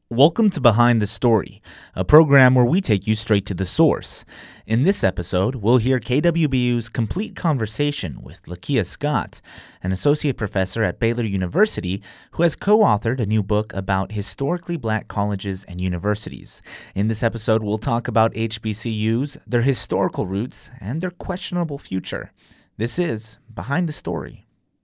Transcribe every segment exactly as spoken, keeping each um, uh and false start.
Welcome to Behind the Story, a program where we take you straight to the source. In this episode, we'll hear K W B U's complete conversation with Lakia Scott, an associate professor at Baylor University who has co-authored a new book about historically black colleges and universities. In this episode, we'll talk about H B C Us, their historical roots, and their questionable future. This is Behind the Story.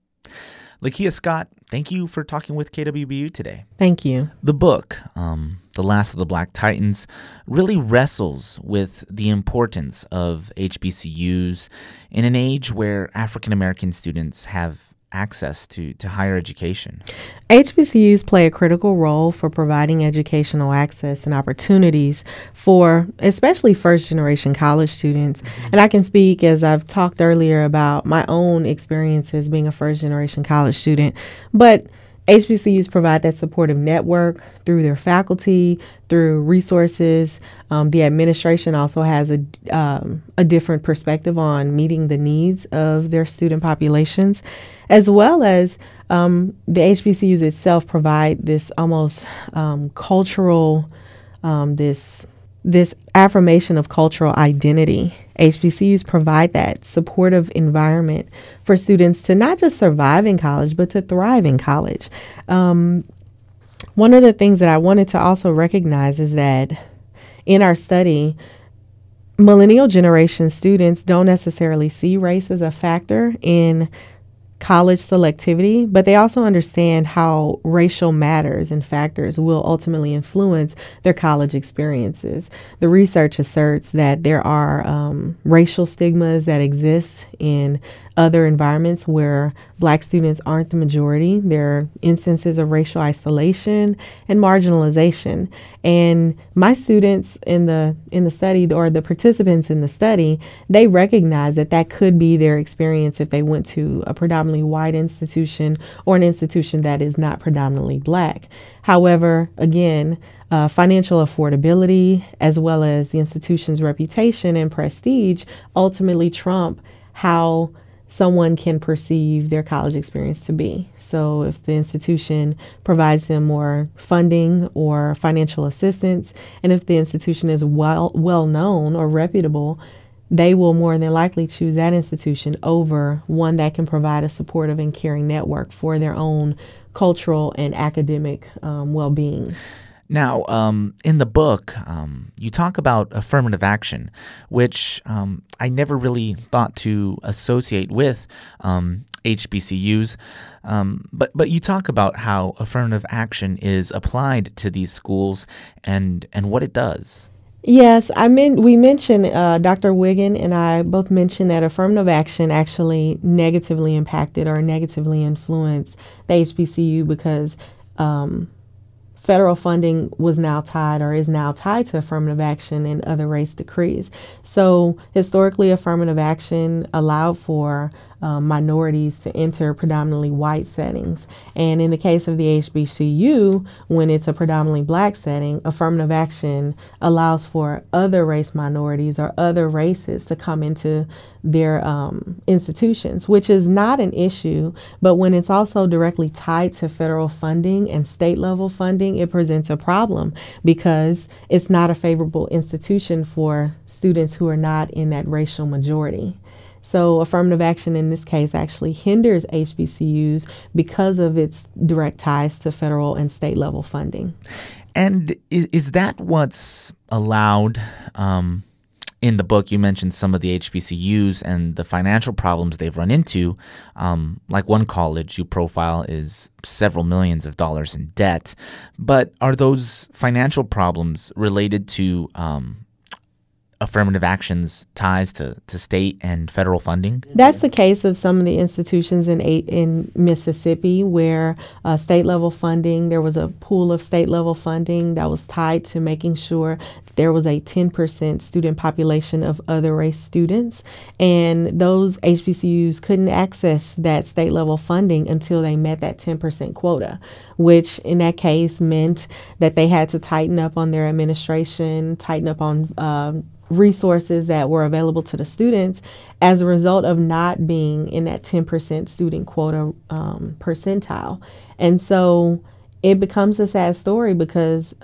Lakia Scott, thank you for talking with K W B U today. Thank you. The book, um, The Last of the Black Titans, really wrestles with the importance of H B C Us in an age where African American students have access to, to higher education. H B C Us play a critical role for providing educational access and opportunities for especially first-generation college students. Mm-hmm. And I can speak, as I've talked earlier, about my own experiences being a first-generation college student. But H B C Us provide that supportive network through their faculty, through resources. Um, the administration also has a, um, a different perspective on meeting the needs of their student populations, as well as um, the H B C Us itself provide this almost um, cultural, um, this this affirmation of cultural identity. H B C Us provide that supportive environment for students to not just survive in college, but to thrive in college. Um, one of the things that I wanted to also recognize is that in our study, millennial generation students don't necessarily see race as a factor in college selectivity, but they also understand how racial matters and factors will ultimately influence their college experiences. The research asserts that there are um, racial stigmas that exist in other environments where black students aren't the majority. There are instances of racial isolation and marginalization. And my students in the in the study, or the participants in the study, they recognize that that could be their experience if they went to a predominantly white institution or an institution that is not predominantly black. However, again, uh, financial affordability, as well as the institution's reputation and prestige, ultimately trump how someone can perceive their college experience to be. So if the institution provides them more funding or financial assistance, and if the institution is well well known or reputable, they will more than likely choose that institution over one that can provide a supportive and caring network for their own cultural and academic um, well-being. Now, um, in the book, um, you talk about affirmative action, which um, I never really thought to associate with um, H B C Us, um, but but you talk about how affirmative action is applied to these schools and and what it does. Yes, I mean, we mentioned, uh, Doctor Wiggin and I both mentioned that affirmative action actually negatively impacted or negatively influenced the H B C U because um, federal funding was now tied or is now tied to affirmative action and other race decrees. So historically, affirmative action allowed for um, minorities to enter predominantly white settings. And in the case of the H B C U, when it's a predominantly black setting, affirmative action allows for other race minorities or other races to come into their um, institutions, which is not an issue. But when it's also directly tied to federal funding and state level funding, it presents a problem because it's not a favorable institution for students who are not in that racial majority. So affirmative action in this case actually hinders H B C Us because of its direct ties to federal and state level funding. And is, is that what's allowed? Um, in the book, you mentioned some of the H B C Us and the financial problems they've run into. Um, like one college you profile is several millions of dollars in debt. But are those financial problems related to um, affirmative action's ties to, to state and federal funding? That's the case of some of the institutions in in Mississippi where uh, state level funding, there was a pool of state level funding that was tied to making sure that there was a ten percent student population of other race students. And those H B C Us couldn't access that state level funding until they met that ten percent quota, which in that case meant that they had to tighten up on their administration, tighten up on um, resources that were available to the students as a result of not being in that ten percent student quota um, percentile. And so it becomes a sad story because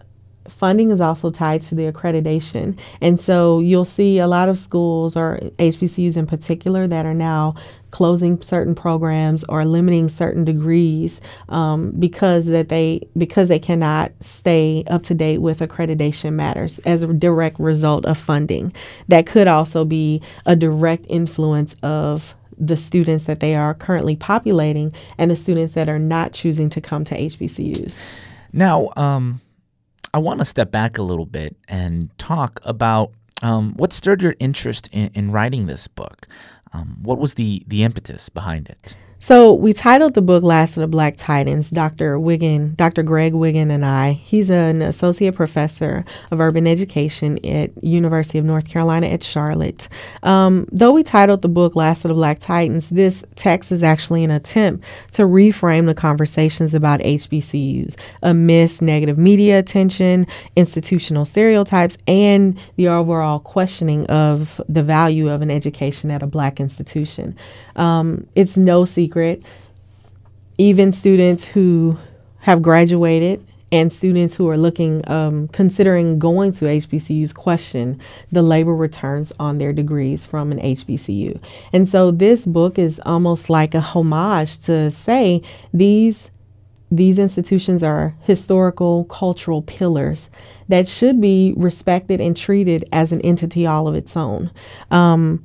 funding is also tied to the accreditation. And so you'll see a lot of schools, or H B C Us in particular, that are now closing certain programs or limiting certain degrees um, because that they because they cannot stay up to date with accreditation matters as a direct result of funding. That could also be a direct influence of the students that they are currently populating and the students that are not choosing to come to H B C Us. Now, um, I want to step back a little bit and talk about um, what stirred your interest in, in writing this book. Um, what was the, the impetus behind it? So we titled the book Last of the Black Titans. Doctor Wiggin, Doctor Greg Wiggin and I, he's an associate professor of urban education at University of North Carolina at Charlotte. Um, though we titled the book Last of the Black Titans, this text is actually an attempt to reframe the conversations about H B C Us amidst negative media attention, institutional stereotypes, and the overall questioning of the value of an education at a Black institution. Um, it's no secret. Even students who have graduated and students who are looking, um, considering going to H B C Us question the labor returns on their degrees from an H B C U. And so this book is almost like a homage to say these these institutions are historical, cultural pillars that should be respected and treated as an entity all of its own. Um,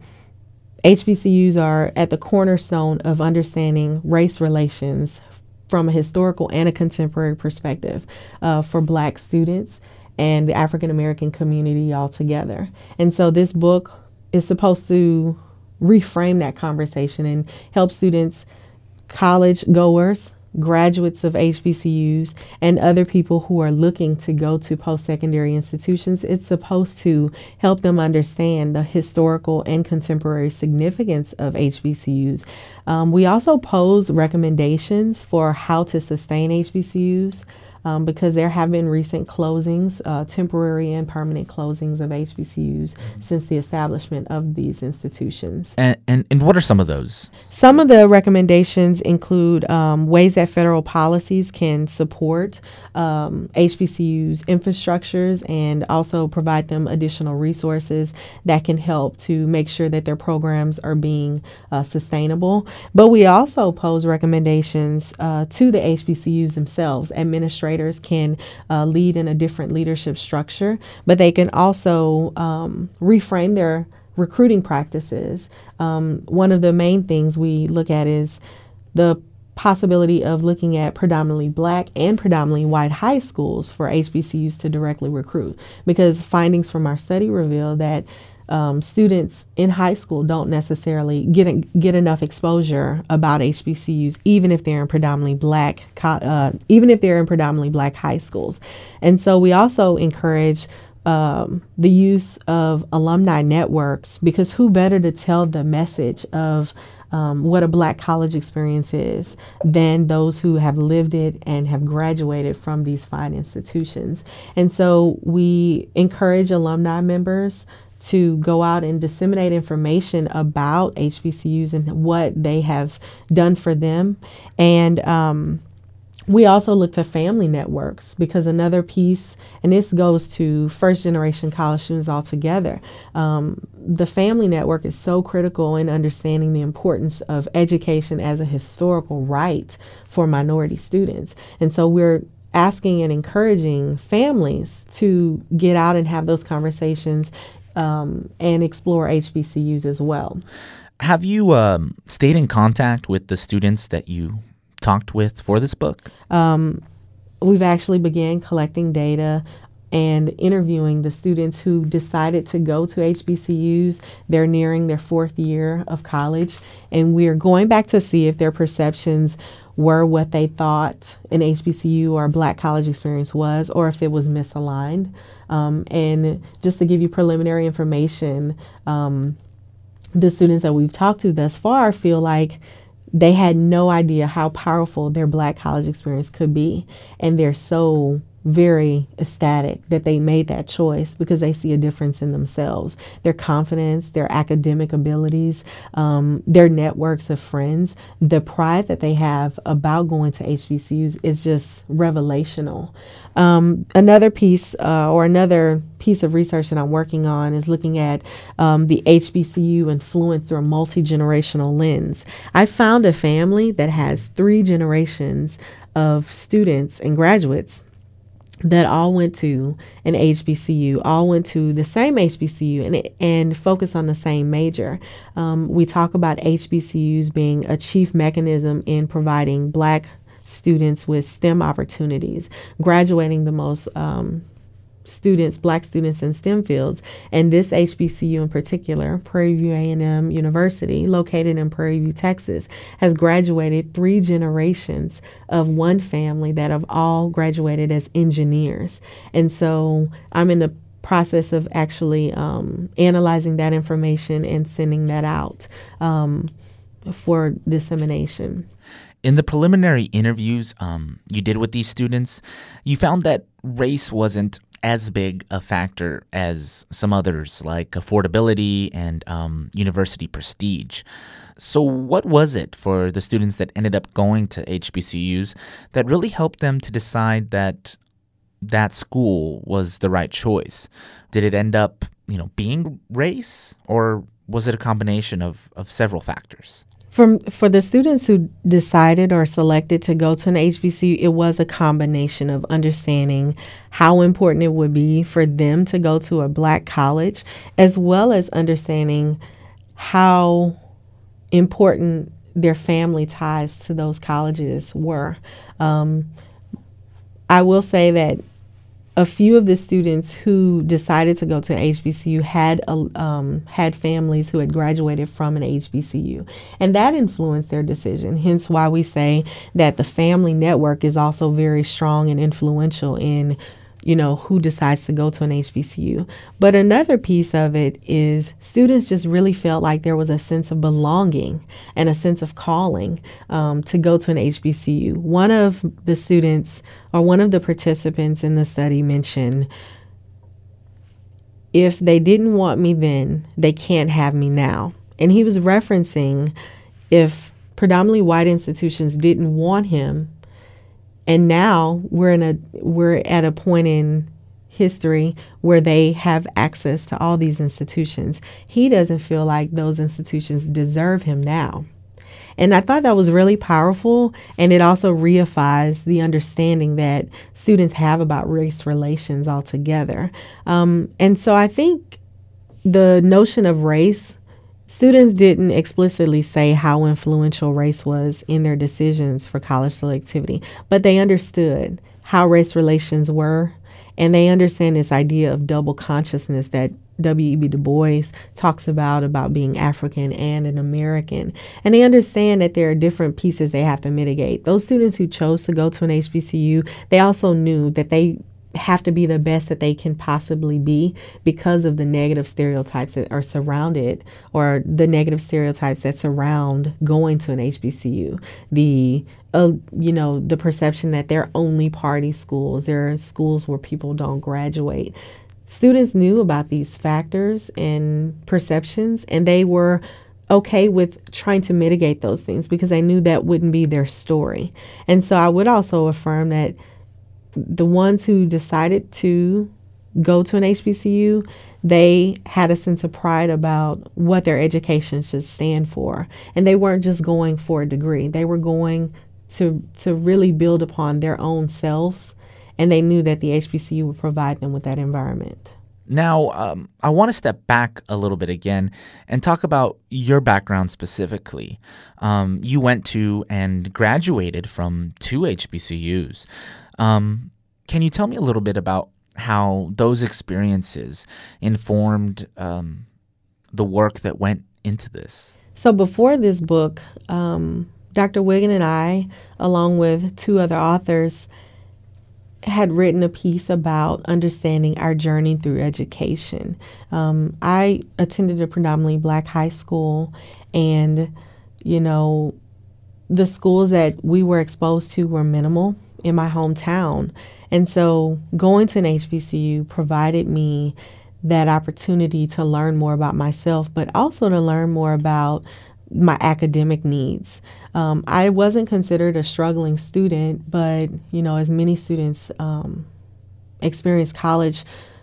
H B C Us are at the cornerstone of understanding race relations from a historical and a contemporary perspective uh, for Black students and the African American community altogether. And so this book is supposed to reframe that conversation and help students, college goers, graduates of H B C Us, and other people who are looking to go to post-secondary institutions. It's supposed to help them understand the historical and contemporary significance of H B C Us. Um, we also pose recommendations for how to sustain H B C Us. Um, because there have been recent closings, uh, temporary and permanent closings of H B C Us since the establishment of these institutions. And, and, and what are some of those? Some of the recommendations include um, ways that federal policies can support um, H B C Us infrastructures and also provide them additional resources that can help to make sure that their programs are being uh, sustainable. But we also pose recommendations uh, to the H B C Us themselves. Administrators can uh, lead in a different leadership structure, but they can also um, reframe their recruiting practices. Um, one of the main things we look at is the possibility of looking at predominantly Black and predominantly white high schools for H B C Us to directly recruit, because findings from our study reveal that Um, students in high school don't necessarily get get enough exposure about H B C Us, even if they're in predominantly black, uh, even if they're in predominantly black high schools. And so we also encourage um, the use of alumni networks, because who better to tell the message of um, what a Black college experience is than those who have lived it and have graduated from these fine institutions. And so we encourage alumni members to go out and disseminate information about H B C Us and what they have done for them. And um, we also look to family networks, because another piece, and this goes to first generation college students altogether, um, the family network is so critical in understanding the importance of education as a historical right for minority students. And so we're asking and encouraging families to get out and have those conversations Um, and explore H B C Us as well. Have you um, stayed in contact with the students that you talked with for this book? Um, we've actually began collecting data and interviewing the students who decided to go to H B C Us. They're nearing their fourth year of college, and we're going back to see if their perceptions were what they thought an H B C U or a Black college experience was, or if it was misaligned. Um, and just to give you preliminary information, um, the students that we've talked to thus far feel like they had no idea how powerful their Black college experience could be. And they're so very ecstatic that they made that choice because they see a difference in themselves, their confidence, their academic abilities, um, their networks of friends. The pride that they have about going to H B C Us is just revelational. Um, another piece uh, or another piece of research that I'm working on is looking at um, the H B C U influence through a multi-generational lens. I found a family that has three generations of students and graduates that all went to an H B C U, all went to the same H B C U and, and focus on the same major. Um, we talk about H B C Us being a chief mechanism in providing Black students with STEM opportunities, graduating the most um, students, Black students in STEM fields. And this H B C U in particular, Prairie View A and M University, located in Prairie View, Texas, has graduated three generations of one family that have all graduated as engineers. And so I'm in the process of actually um, analyzing that information and sending that out um, for dissemination. In the preliminary interviews um, you did with these students, you found that race wasn't as big a factor as some others, like affordability and um, university prestige. So what was it for the students that ended up going to H B C Us that really helped them to decide that that school was the right choice? Did it end up, you know, being race, or was it a combination of, of several factors? For, for the students who decided or selected to go to an H B C U, it was a combination of understanding how important it would be for them to go to a Black college, as well as understanding how important their family ties to those colleges were. Um, I will say that a few of the students who decided to go to H B C U had uh, um, had families who had graduated from an H B C U, and that influenced their decision. Hence why we say that the family network is also very strong and influential in, you know, who decides to go to an H B C U. But another piece of it is students just really felt like there was a sense of belonging and a sense of calling um, to go to an H B C U. One of the students or one of the participants in the study mentioned, if they didn't want me then, they can't have me now. And he was referencing if predominantly white institutions didn't want him, and now we're in a we're at a point in history where they have access to all these institutions. He doesn't feel like those institutions deserve him now. And I thought that was really powerful, and it also reifies the understanding that students have about race relations altogether. Um, and so I think the notion of race, students didn't explicitly say how influential race was in their decisions for college selectivity, but they understood how race relations were, and they understand this idea of double consciousness that W E B Du Bois talks about, about being African and an American. And they understand that there are different pieces they have to mitigate. Those students who chose to go to an H B C U, they also knew that they have to be the best that they can possibly be because of the negative stereotypes that are surrounded, or the negative stereotypes that surround going to an H B C U. The, uh, you know, the perception that they're only party schools, they're schools where people don't graduate. Students knew about these factors and perceptions, and they were okay with trying to mitigate those things because they knew that wouldn't be their story. And so I would also affirm that the ones who decided to go to an H B C U, they had a sense of pride about what their education should stand for. And they weren't just going for a degree. They were going to to really build upon their own selves, and they knew that the H B C U would provide them with that environment. Now, um, I want to step back a little bit again and talk about your background specifically. Um, you went to and graduated from two H B C Us. Um, can you tell me a little bit about how those experiences informed um, the work that went into this? So before this book, um, Doctor Wiggin and I, along with two other authors, had written a piece about understanding our journey through education. Um, I attended a predominantly Black high school, and, you know, the schools that we were exposed to were minimal in my hometown. And so going to an H B C U provided me that opportunity to learn more about myself, but also to learn more about my academic needs. Um, I wasn't considered a struggling student, but, you know, as many students um, experience college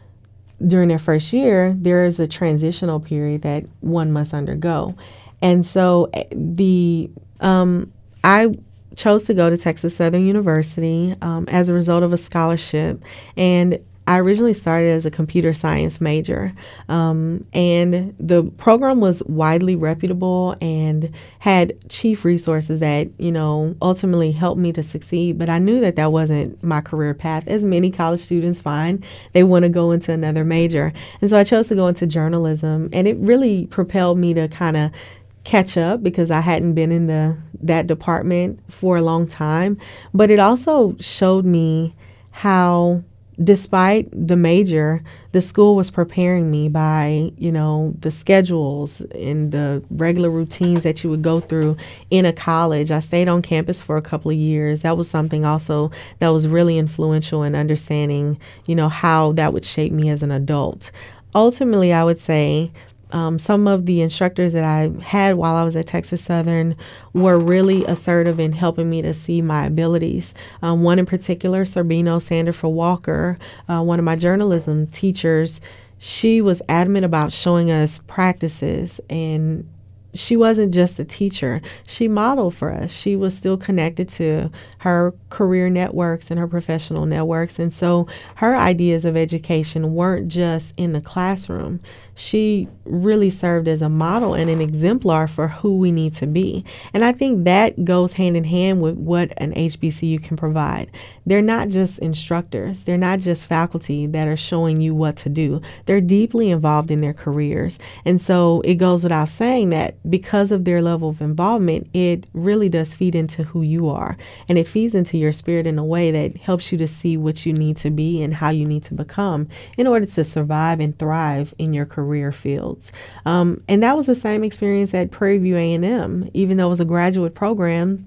during their first year, there is a transitional period that one must undergo. And so the um, I chose to go to Texas Southern University um, as a result of a scholarship. And I originally started as a computer science major, um, and the program was widely reputable and had chief resources that, you know, ultimately helped me to succeed. But I knew that that wasn't my career path. As many college students find, they want to go into another major. And so I chose to go into journalism, and it really propelled me to kind of catch up because I hadn't been in the that department for a long time. But it also showed me how, despite the major, the school was preparing me by, you know, the schedules and the regular routines that you would go through in a college. I stayed on campus for a couple of years. That was something also that was really influential in understanding, you know, how that would shape me as an adult. Ultimately, I would say Um, some of the instructors that I had while I was at Texas Southern were really assertive in helping me to see my abilities. Um, one in particular, Serbino Sanderford Walker, uh, one of my journalism teachers, she was adamant about showing us practices, and she wasn't just a teacher. She modeled for us. She was still connected to her career networks and her professional networks. And so her ideas of education weren't just in the classroom. She really served as a model and an exemplar for who we need to be. And I think that goes hand in hand with what an H B C U can provide. They're not just instructors. They're not just faculty that are showing you what to do. They're deeply involved in their careers. And so it goes without saying that because of their level of involvement, it really does feed into who you are. And it feeds into your spirit in a way that helps you to see what you need to be and how you need to become in order to survive and thrive in your career fields. Um, and that was the same experience at Prairie View A and M. Even though it was a graduate program,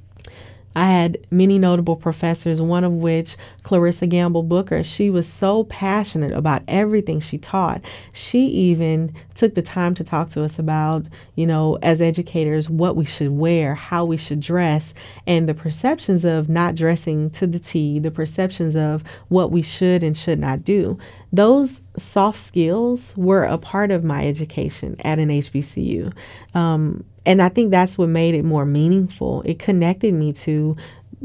I had many notable professors, one of which, Clarissa Gamble Booker. She was so passionate about everything she taught. She even took the time to talk to us about, you know, as educators, what we should wear, how we should dress, and the perceptions of not dressing to the T, the perceptions of what we should and should not do. Those soft skills were a part of my education at an H B C U. Um, And I think that's what made it more meaningful. It connected me to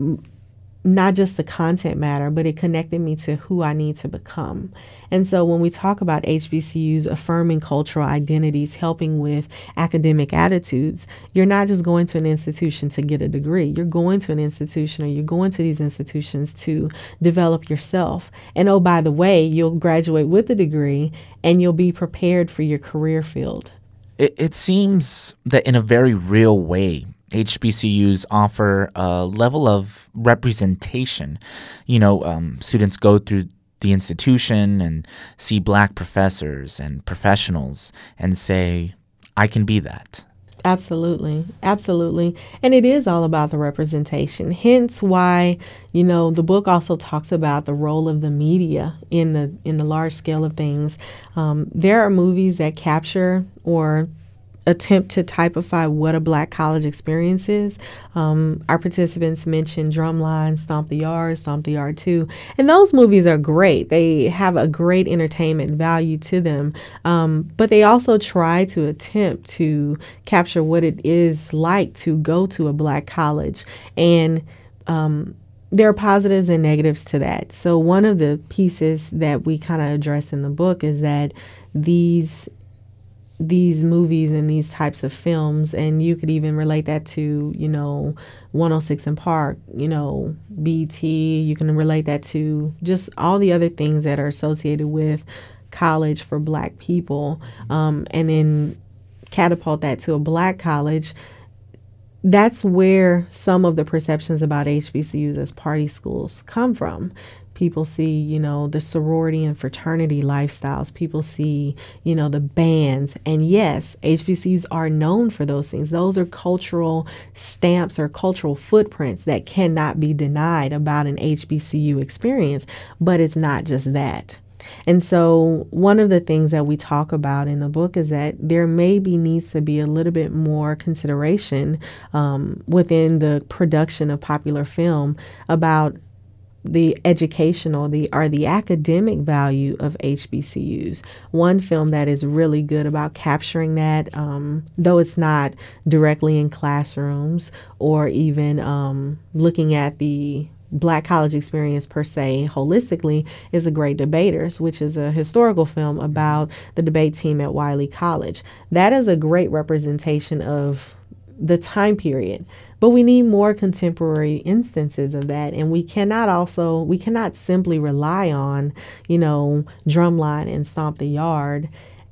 not just the content matter, but it connected me to who I need to become. And so when we talk about H B C Us affirming cultural identities, helping with academic attitudes, you're not just going to an institution to get a degree. You're going to an institution, or you're going to these institutions to develop yourself. And oh, by the way, you'll graduate with a degree and you'll be prepared for your career field. It, it seems that in a very real way, H B C Us offer a level of representation. You know, um, students go through the institution and see Black professors and professionals and say, I can be that. Absolutely. Absolutely. And it is all about the representation. Hence why, you know, the book also talks about the role of the media in the in the large scale of things. Um, there are movies that capture or attempt to typify what a Black college experience is. Um, our participants mentioned Drumline, Stomp the Yard, Stomp the Yard two, and those movies are great. They have a great entertainment value to them, um, but they also try to attempt to capture what it is like to go to a Black college, and um, there are positives and negatives to that. So one of the pieces that we kind of address in the book is that these these movies and these types of films, and you could even relate that to, you know, one oh six in Park, you know, B E T, you can relate that to just all the other things that are associated with college for Black people, um, and then catapult that to a Black college. That's where some of the perceptions about H B C Us as party schools come from. People see, you know, the sorority and fraternity lifestyles. People see, you know, the bands. And yes, H B C Us are known for those things. Those are cultural stamps or cultural footprints that cannot be denied about an H B C U experience. But it's not just that. And so one of the things that we talk about in the book is that there maybe needs to be a little bit more consideration um, within the production of popular film about the educational, the or the academic value of H B C Us. One film that is really good about capturing that, um, though it's not directly in classrooms or even um, looking at the Black college experience per se holistically, is The Great Debaters, which is a historical film about the debate team at Wiley College. That is a great representation of the time period, but we need more contemporary instances of that. And we cannot also, we cannot simply rely on, you know, Drumline and Stomp the Yard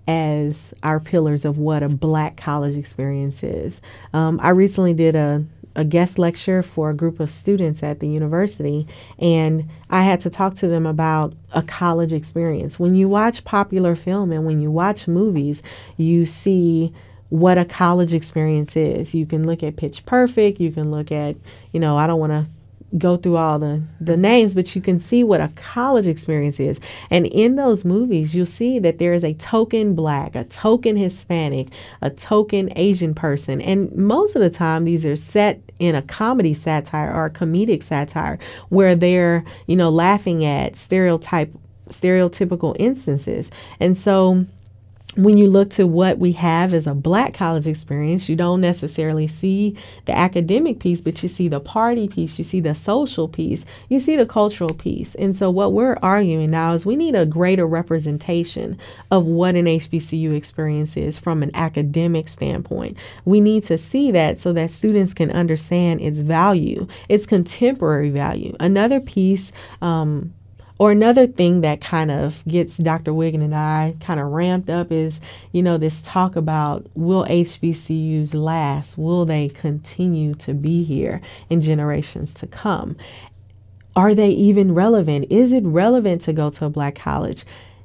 as our pillars of what a Black college experience is. Um, I recently did a a guest lecture for a group of students at the university, and I had to talk to them about a college experience. When you watch popular film and when you watch movies, you see what a college experience is. You can look at Pitch Perfect, you can look at, you know, I don't want to go through all the, the names, but you can see what a college experience is. And in those movies, you'll see that there is a token Black, a token Hispanic, a token Asian person. And most of the time, these are set in a comedy satire or a comedic satire where they're, you know, laughing at stereotype, stereotypical instances. And so when you look to what we have as a Black college experience, you don't necessarily see the academic piece, but you see the party piece, you see the social piece, you see the cultural piece. And so what we're arguing now is we need a greater representation of what an H B C U experience is from an academic standpoint. We need to see that so that students can understand its value, its contemporary value. Another piece, um, Or another thing that kind of gets Doctor Wiggin and I kind of ramped up is, you know, this talk about, will H B C Us last? Will they continue to be here in generations to come? Are they even relevant? Is it relevant to go to a Black college?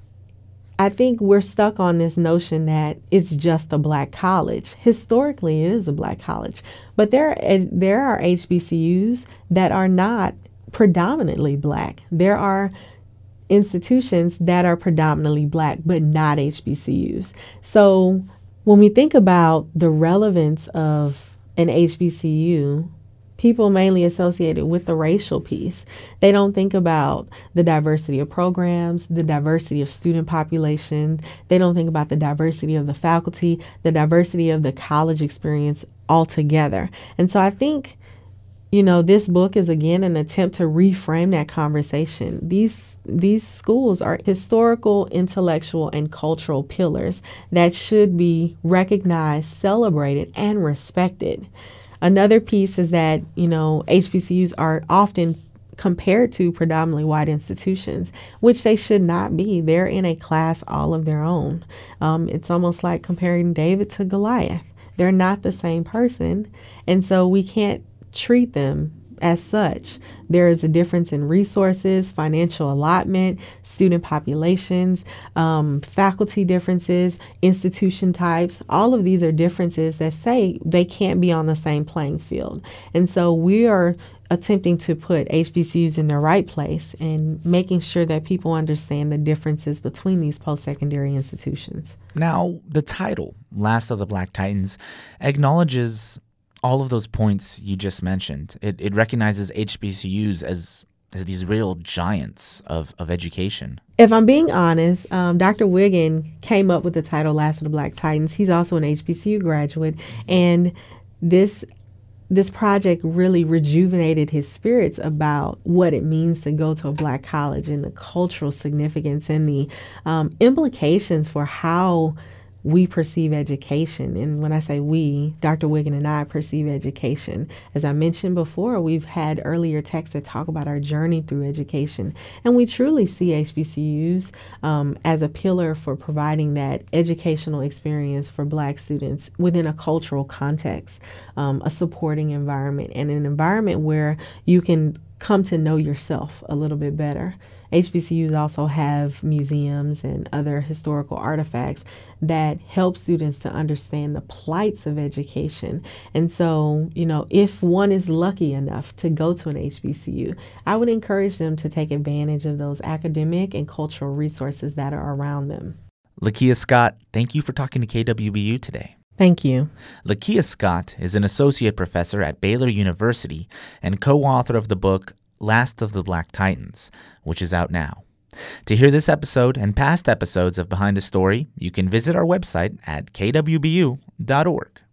I think we're stuck on this notion that it's just a Black college. Historically, it is a Black college, but there, there are H B C Us that are not predominantly Black. There are institutions that are predominantly Black, but not H B C Us. So when we think about the relevance of an H B C U, people mainly associate it with the racial piece. They don't think about the diversity of programs, the diversity of student population. They don't think about the diversity of the faculty, the diversity of the college experience altogether. And so I think, you know, this book is, again, an attempt to reframe that conversation. These these schools are historical, intellectual, and cultural pillars that should be recognized, celebrated, and respected. Another piece is that, you know, H B C Us are often compared to predominantly white institutions, which they should not be. They're in a class all of their own. Um, it's almost like comparing David to Goliath. They're not the same person, and so we can't treat them as such. There is a difference in resources, financial allotment, student populations, um, faculty differences, institution types. All of these are differences that say they can't be on the same playing field. And so we are attempting to put H B C Us in their right place and making sure that people understand the differences between these post-secondary institutions. Now, the title, Last of the Black Titans, acknowledges all of those points you just mentioned. It it recognizes H B C Us as as these real giants of, of education. If I'm being honest, um, Doctor Wiggin came up with the title Last of the Black Titans. He's also an H B C U graduate, and this this project really rejuvenated his spirits about what it means to go to a Black college and the cultural significance and the um, implications for how we perceive education. And when I say we, Doctor Wiggin and I perceive education. As I mentioned before, we've had earlier texts that talk about our journey through education. And we truly see H B C Us um, as a pillar for providing that educational experience for Black students within a cultural context, um, a supporting environment, and an environment where you can come to know yourself a little bit better. H B C Us also have museums and other historical artifacts that help students to understand the plights of education. And so, you know, if one is lucky enough to go to an H B C U, I would encourage them to take advantage of those academic and cultural resources that are around them. Lakia Scott, thank you for talking to K W B U today. Thank you. Lakia Scott is an associate professor at Baylor University and co-author of the book Last of the Black Titans, which is out now. To hear this episode and past episodes of Behind the Story, you can visit our website at k w b u dot org.